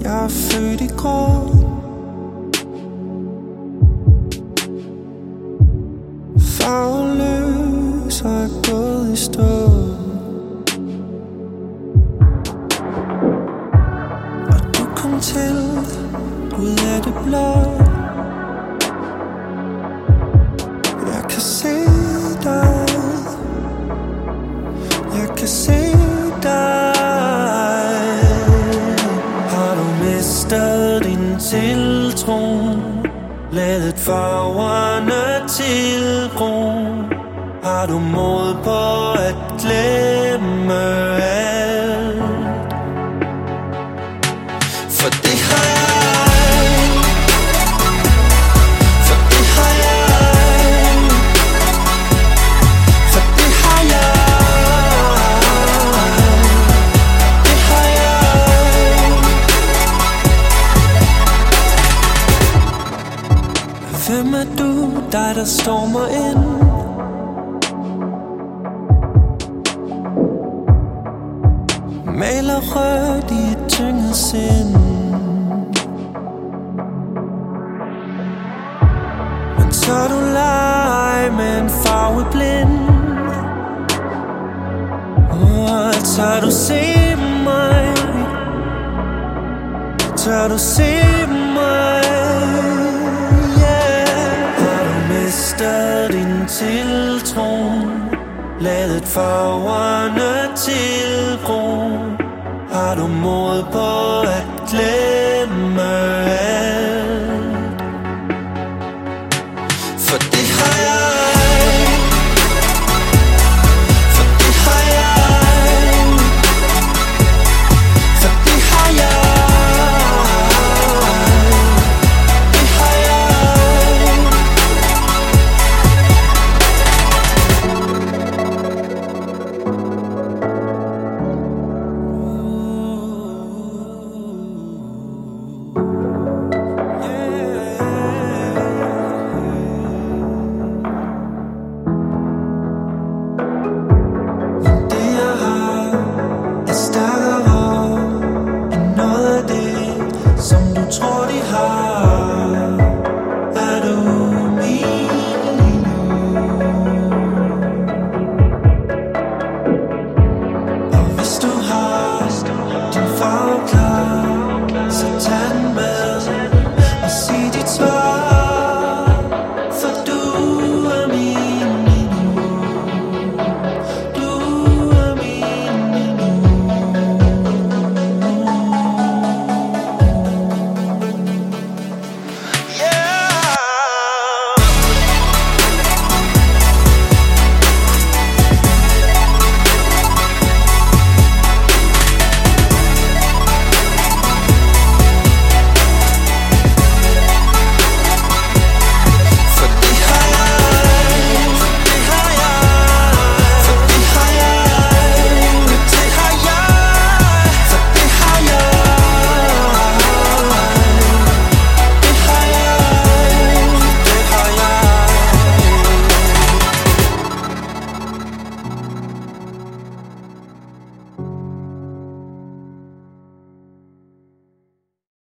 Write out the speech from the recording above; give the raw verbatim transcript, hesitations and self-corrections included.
Jeg er født i grå. Farveløs og er gået i stå. Og du kom til ud af det blå. Jeg kan se dig. Jeg kan se dig. Har du mistet din tiltro? Ladet farverne tilgro? Har du mod på at glemme alt? For det har jeg. For det har jeg. For det har jeg. Det har jeg. Hvem er du, dig der stormer ind? Maler rødt i et tynget sind. Men tør du lege med en farve blind? Og tør du se mig? Tør du se mig? Yeah. Har du mistet din tiltro? Ladet farverne tilgro? Har du mod på at glemme alt? For det